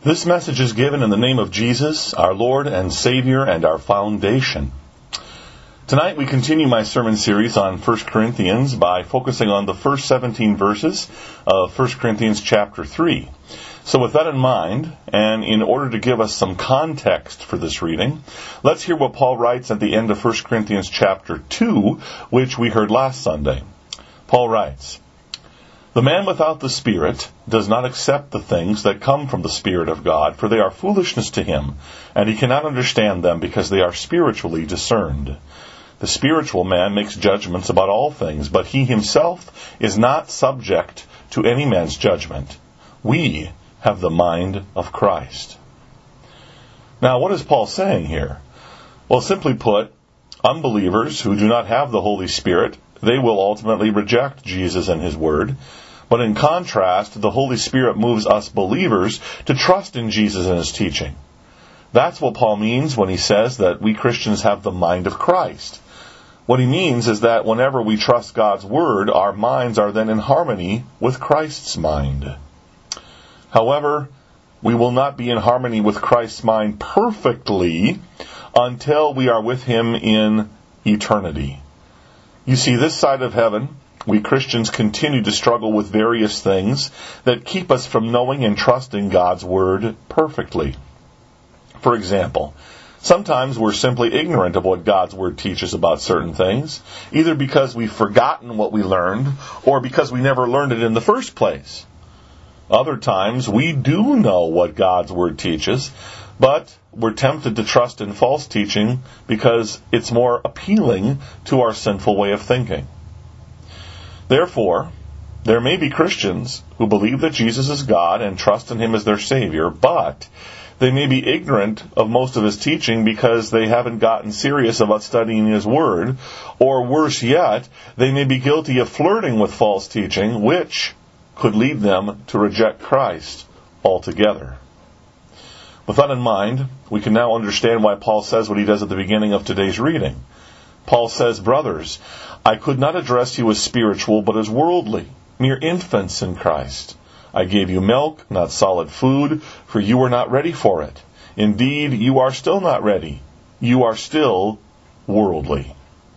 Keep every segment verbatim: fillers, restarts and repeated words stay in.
This message is given in the name of Jesus, our Lord and Savior and our foundation. Tonight we continue my sermon series on First Corinthians by focusing on the first seventeen verses of First Corinthians chapter three. So with that in mind, and in order to give us some context for this reading, let's hear what Paul writes at the end of First Corinthians chapter two, which we heard last Sunday. Paul writes, "The man without the Spirit does not accept the things that come from the Spirit of God, for they are foolishness to him, and he cannot understand them because they are spiritually discerned. The spiritual man makes judgments about all things, but he himself is not subject to any man's judgment. We have the mind of Christ." Now, what is Paul saying here? Well, simply put, unbelievers who do not have the Holy Spirit, they will ultimately reject Jesus and His Word. But in contrast, the Holy Spirit moves us believers to trust in Jesus and His teaching. That's what Paul means when he says that we Christians have the mind of Christ. What he means is that whenever we trust God's Word, our minds are then in harmony with Christ's mind. However, we will not be in harmony with Christ's mind perfectly until we are with Him in eternity. You see, this side of heaven, we Christians continue to struggle with various things that keep us from knowing and trusting God's Word perfectly. For example, sometimes we're simply ignorant of what God's Word teaches about certain things, either because we've forgotten what we learned or because we never learned it in the first place. Other times we do know what God's Word teaches, but we're tempted to trust in false teaching because it's more appealing to our sinful way of thinking. Therefore, there may be Christians who believe that Jesus is God and trust in Him as their Savior, but they may be ignorant of most of His teaching because they haven't gotten serious about studying His Word, or worse yet, they may be guilty of flirting with false teaching, which could lead them to reject Christ altogether. With that in mind, we can now understand why Paul says what he does at the beginning of today's reading. Paul says, "Brothers, I could not address you as spiritual, but as worldly, mere infants in Christ. I gave you milk, not solid food, for you were not ready for it. Indeed, you are still not ready. You are still worldly."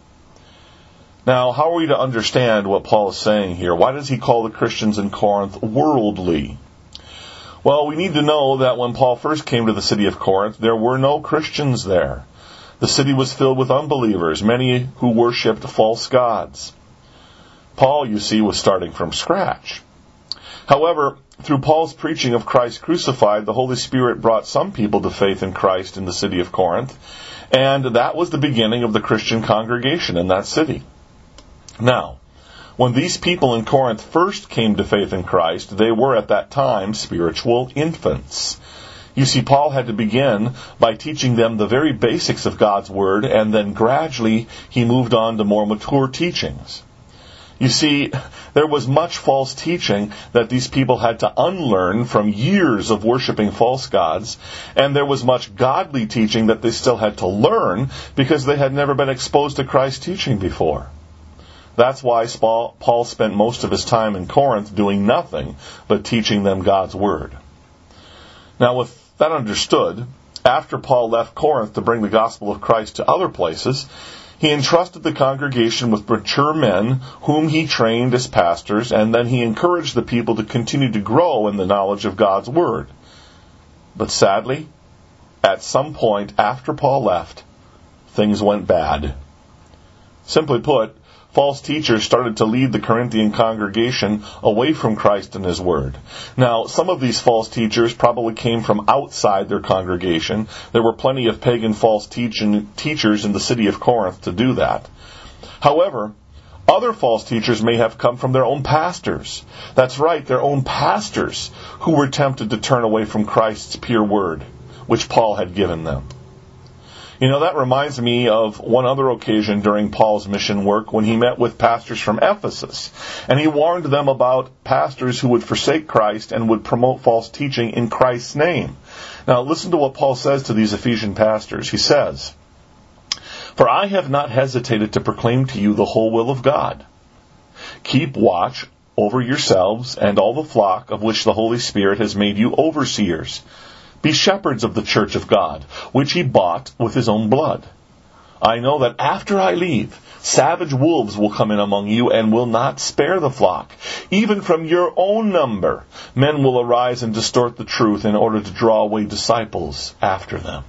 Now, how are we to understand what Paul is saying here? Why does he call the Christians in Corinth worldly? Well, we need to know that when Paul first came to the city of Corinth, there were no Christians there. The city was filled with unbelievers, many who worshipped false gods. Paul, you see, was starting from scratch. However, through Paul's preaching of Christ crucified, the Holy Spirit brought some people to faith in Christ in the city of Corinth, and that was the beginning of the Christian congregation in that city. Now, when these people in Corinth first came to faith in Christ, they were at that time spiritual infants. You see, Paul had to begin by teaching them the very basics of God's Word, and then gradually he moved on to more mature teachings. You see, there was much false teaching that these people had to unlearn from years of worshiping false gods, and there was much godly teaching that they still had to learn because they had never been exposed to Christ's teaching before. That's why Paul spent most of his time in Corinth doing nothing but teaching them God's Word. Now, with that understood, after Paul left Corinth to bring the gospel of Christ to other places, he entrusted the congregation with mature men whom he trained as pastors, and then he encouraged the people to continue to grow in the knowledge of God's Word. But sadly, at some point after Paul left, things went bad. Simply put, false teachers started to lead the Corinthian congregation away from Christ and His Word. Now, some of these false teachers probably came from outside their congregation. There were plenty of pagan false teaching, teachers in the city of Corinth to do that. However, other false teachers may have come from their own pastors. That's right, their own pastors who were tempted to turn away from Christ's pure Word, which Paul had given them. You know, that reminds me of one other occasion during Paul's mission work when he met with pastors from Ephesus, and he warned them about pastors who would forsake Christ and would promote false teaching in Christ's name. Now, listen to what Paul says to these Ephesian pastors. He says, "For I have not hesitated to proclaim to you the whole will of God. Keep watch over yourselves and all the flock of which the Holy Spirit has made you overseers. Be shepherds of the church of God, which he bought with his own blood. I know that after I leave, savage wolves will come in among you and will not spare the flock. Even from your own number, men will arise and distort the truth in order to draw away disciples after them.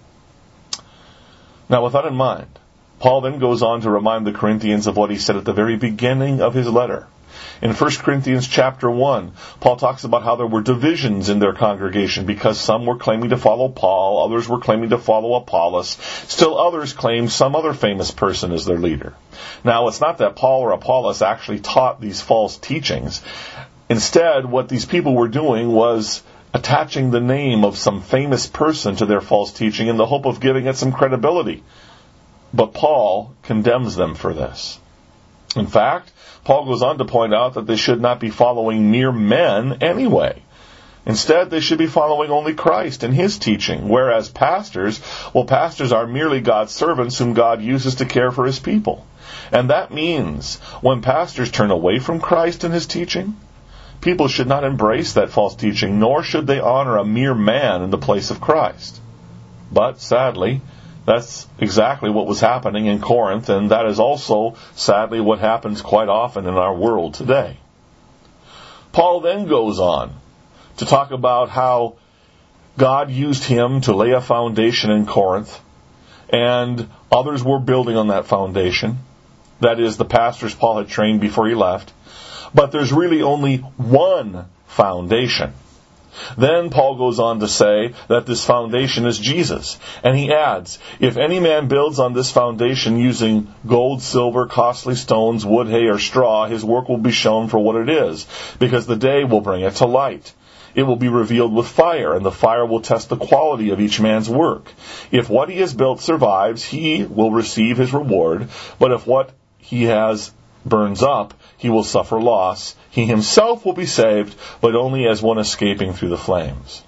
Now, with that in mind, Paul then goes on to remind the Corinthians of what he said at the very beginning of his letter. In First Corinthians chapter one, Paul talks about how there were divisions in their congregation because some were claiming to follow Paul, others were claiming to follow Apollos, still others claimed some other famous person as their leader. Now, it's not that Paul or Apollos actually taught these false teachings. Instead, what these people were doing was attaching the name of some famous person to their false teaching in the hope of giving it some credibility. But Paul condemns them for this. In fact, Paul goes on to point out that they should not be following mere men anyway. Instead, they should be following only Christ and his teaching, whereas pastors, well, pastors are merely God's servants whom God uses to care for his people. And that means when pastors turn away from Christ and his teaching, people should not embrace that false teaching, nor should they honor a mere man in the place of Christ. But, sadly, that's exactly what was happening in Corinth, and that is also, sadly, what happens quite often in our world today. Paul then goes on to talk about how God used him to lay a foundation in Corinth, and others were building on that foundation. That is, the pastors Paul had trained before he left. But there's really only one foundation. Then Paul goes on to say that this foundation is Jesus. And he adds, if any man builds on this foundation using gold, silver, costly stones, wood, hay, or straw, his work will be shown for what it is, because the day will bring it to light. It will be revealed with fire, and the fire will test the quality of each man's work. If what he has built survives, he will receive his reward. But if what he has burns up, he will suffer loss. He himself will be saved, but only as one escaping through the flames.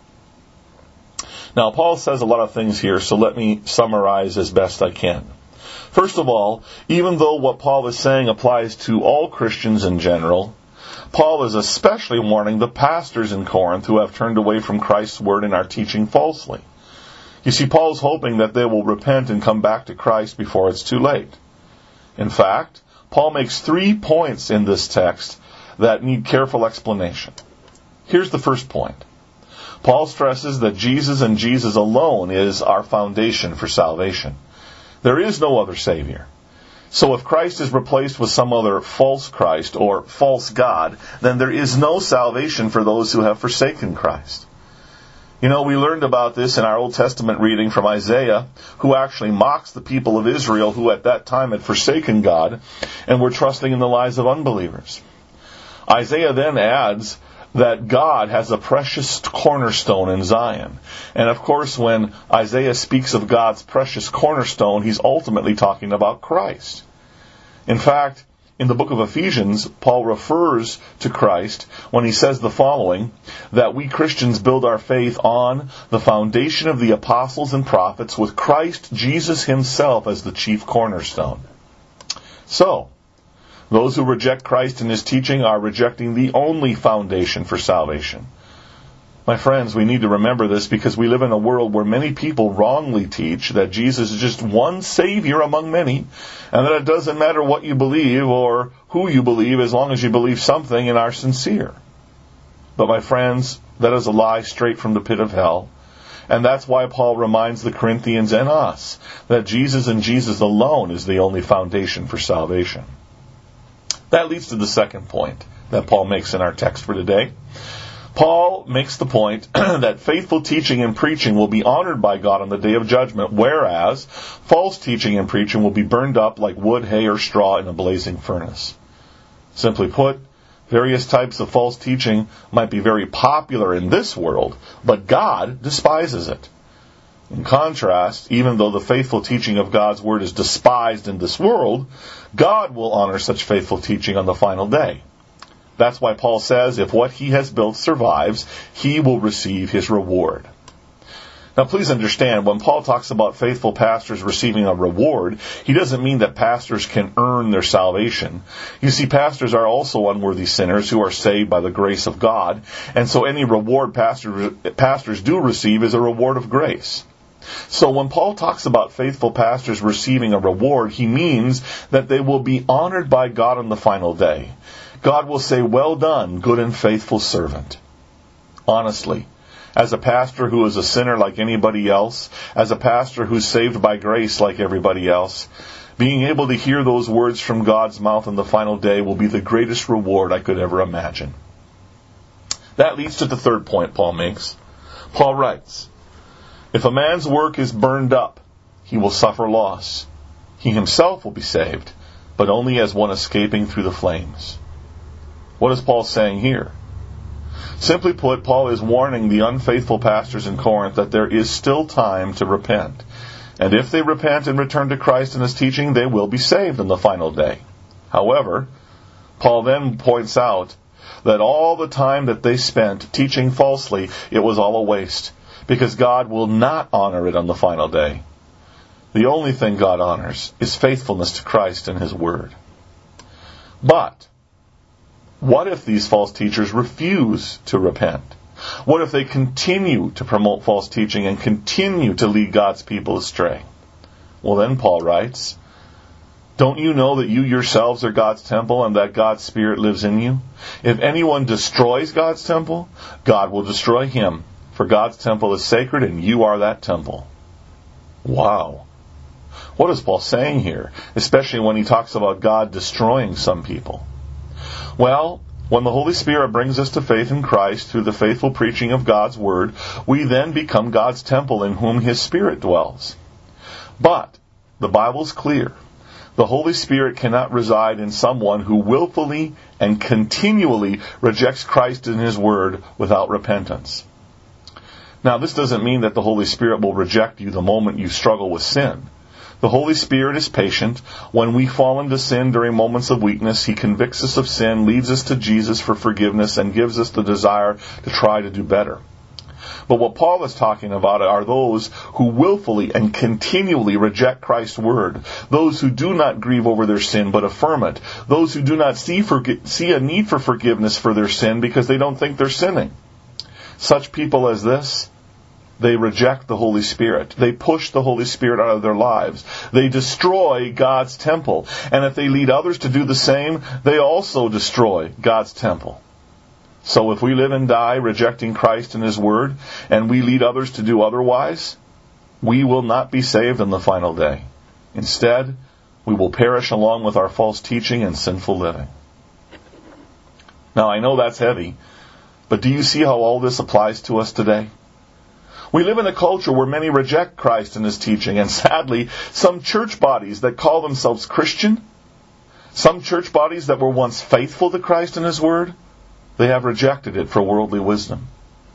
Now, Paul says a lot of things here, so let me summarize as best I can. First of all, even though what Paul is saying applies to all Christians in general, Paul is especially warning the pastors in Corinth who have turned away from Christ's word and are teaching falsely. You see, Paul's hoping that they will repent and come back to Christ before it's too late. In fact, Paul makes three points in this text that need careful explanation. Here's the first point. Paul stresses that Jesus and Jesus alone is our foundation for salvation. There is no other Savior. So if Christ is replaced with some other false Christ or false God, then there is no salvation for those who have forsaken Christ. You know, we learned about this in our Old Testament reading from Isaiah, who actually mocks the people of Israel who at that time had forsaken God and were trusting in the lies of unbelievers. Isaiah then adds that God has a precious cornerstone in Zion. And of course, when Isaiah speaks of God's precious cornerstone, he's ultimately talking about Christ. In fact, in the book of Ephesians, Paul refers to Christ when he says the following, that we Christians build our faith on the foundation of the apostles and prophets with Christ Jesus himself as the chief cornerstone. So, those who reject Christ and his teaching are rejecting the only foundation for salvation. My friends, we need to remember this because we live in a world where many people wrongly teach that Jesus is just one Savior among many, and that it doesn't matter what you believe or who you believe as long as you believe something and are sincere. But my friends, that is a lie straight from the pit of hell. And that's why Paul reminds the Corinthians and us that Jesus and Jesus alone is the only foundation for salvation. That leads to the second point that Paul makes in our text for today. Paul makes the point that faithful teaching and preaching will be honored by God on the day of judgment, whereas false teaching and preaching will be burned up like wood, hay, or straw in a blazing furnace. Simply put, various types of false teaching might be very popular in this world, but God despises it. In contrast, even though the faithful teaching of God's Word is despised in this world, God will honor such faithful teaching on the final day. That's why Paul says, if what he has built survives, he will receive his reward. Now please understand, when Paul talks about faithful pastors receiving a reward, he doesn't mean that pastors can earn their salvation. You see, pastors are also unworthy sinners who are saved by the grace of God, and so any reward pastor, pastors do receive is a reward of grace. So when Paul talks about faithful pastors receiving a reward, he means that they will be honored by God on the final day. God will say, "Well done, good and faithful servant." Honestly, as a pastor who is a sinner like anybody else, as a pastor who's saved by grace like everybody else, being able to hear those words from God's mouth on the final day will be the greatest reward I could ever imagine. That leads to the third point Paul makes. Paul writes, "If a man's work is burned up, he will suffer loss. He himself will be saved, but only as one escaping through the flames." What is Paul saying here? Simply put, Paul is warning the unfaithful pastors in Corinth that there is still time to repent. And if they repent and return to Christ and His teaching, they will be saved on the final day. However, Paul then points out that all the time that they spent teaching falsely, it was all a waste, because God will not honor it on the final day. The only thing God honors is faithfulness to Christ and His Word. But what if these false teachers refuse to repent? What if they continue to promote false teaching and continue to lead God's people astray? Well, then Paul writes, "Don't you know that you yourselves are God's temple and that God's Spirit lives in you? If anyone destroys God's temple, God will destroy him. For God's temple is sacred and you are that temple." Wow. What is Paul saying here, especially when he talks about God destroying some people? Well, when the Holy Spirit brings us to faith in Christ through the faithful preaching of God's Word, we then become God's temple in whom His Spirit dwells. But the Bible is clear. The Holy Spirit cannot reside in someone who willfully and continually rejects Christ and His Word without repentance. Now, this doesn't mean that the Holy Spirit will reject you the moment you struggle with sin. The Holy Spirit is patient. When we fall into sin during moments of weakness, He convicts us of sin, leads us to Jesus for forgiveness, and gives us the desire to try to do better. But what Paul is talking about are those who willfully and continually reject Christ's Word, those who do not grieve over their sin but affirm it, those who do not see, forgi- see a need for forgiveness for their sin because they don't think they're sinning. Such people as this, they reject the Holy Spirit. They push the Holy Spirit out of their lives. They destroy God's temple. And if they lead others to do the same, they also destroy God's temple. So if we live and die rejecting Christ and His Word, and we lead others to do otherwise, we will not be saved on the final day. Instead, we will perish along with our false teaching and sinful living. Now, I know that's heavy, but do you see how all this applies to us today? We live in a culture where many reject Christ and His teaching, and sadly, some church bodies that call themselves Christian, some church bodies that were once faithful to Christ and His Word, they have rejected it for worldly wisdom.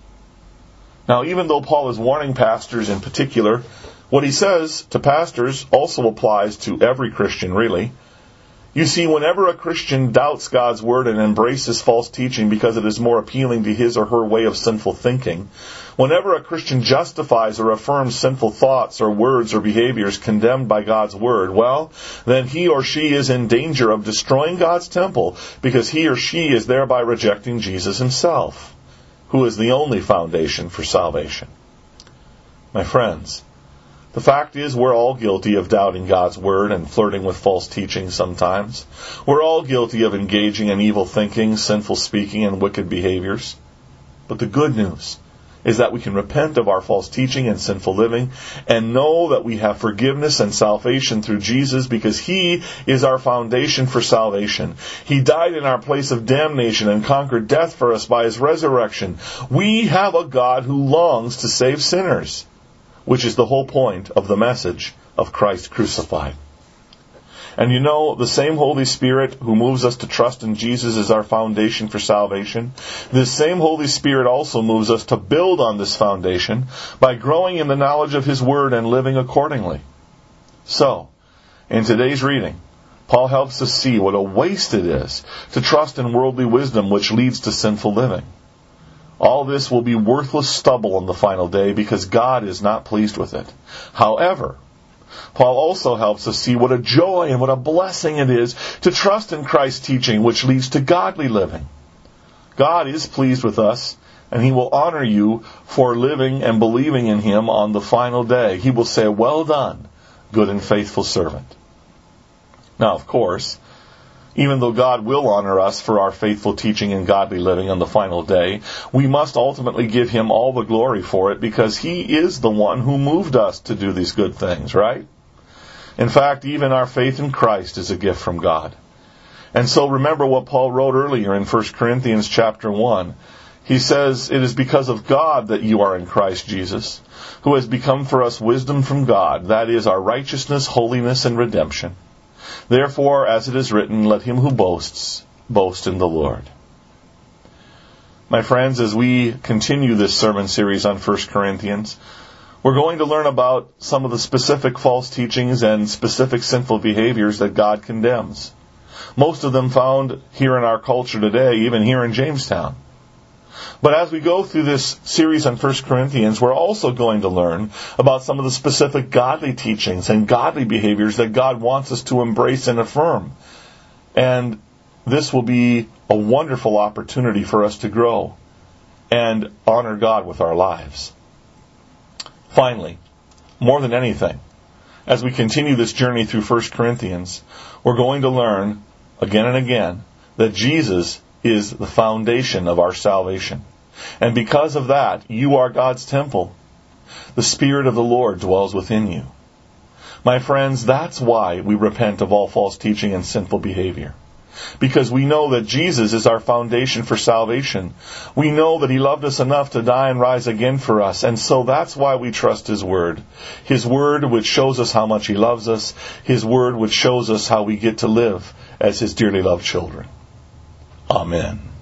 Now, even though Paul is warning pastors in particular, what he says to pastors also applies to every Christian, really. You see, whenever a Christian doubts God's Word and embraces false teaching because it is more appealing to his or her way of sinful thinking, whenever a Christian justifies or affirms sinful thoughts or words or behaviors condemned by God's Word, well, then he or she is in danger of destroying God's temple because he or she is thereby rejecting Jesus Himself, who is the only foundation for salvation. My friends, the fact is, we're all guilty of doubting God's Word and flirting with false teaching sometimes. We're all guilty of engaging in evil thinking, sinful speaking, and wicked behaviors. But the good news is that we can repent of our false teaching and sinful living and know that we have forgiveness and salvation through Jesus because He is our foundation for salvation. He died in our place of damnation and conquered death for us by His resurrection. We have a God who longs to save sinners, which is the whole point of the message of Christ crucified. And you know, the same Holy Spirit who moves us to trust in Jesus as our foundation for salvation, this same Holy Spirit also moves us to build on this foundation by growing in the knowledge of His Word and living accordingly. So, in today's reading, Paul helps us see what a waste it is to trust in worldly wisdom which leads to sinful living. All this will be worthless stubble on the final day because God is not pleased with it. However, Paul also helps us see what a joy and what a blessing it is to trust in Christ's teaching, which leads to godly living. God is pleased with us, and He will honor you for living and believing in Him on the final day. He will say, "Well done, good and faithful servant." Now, of course, even though God will honor us for our faithful teaching and godly living on the final day, we must ultimately give Him all the glory for it because He is the one who moved us to do these good things, right? In fact, even our faith in Christ is a gift from God. And so remember what Paul wrote earlier in First Corinthians chapter one. He says, "It is because of God that you are in Christ Jesus, who has become for us wisdom from God, that is, our righteousness, holiness, and redemption. Therefore, as it is written, let him who boasts, boast in the Lord." My friends, as we continue this sermon series on First Corinthians, we're going to learn about some of the specific false teachings and specific sinful behaviors that God condemns. Most of them found here in our culture today, even here in Jamestown. But as we go through this series on First Corinthians, we're also going to learn about some of the specific godly teachings and godly behaviors that God wants us to embrace and affirm. And this will be a wonderful opportunity for us to grow and honor God with our lives. Finally, more than anything, as we continue this journey through First Corinthians, we're going to learn again and again that Jesus is the foundation of our salvation. And because of that, you are God's temple. The Spirit of the Lord dwells within you. My friends, that's why we repent of all false teaching and sinful behavior. Because we know that Jesus is our foundation for salvation. We know that He loved us enough to die and rise again for us. And so that's why we trust His Word. His Word which shows us how much He loves us. His Word which shows us how we get to live as His dearly loved children. Amen.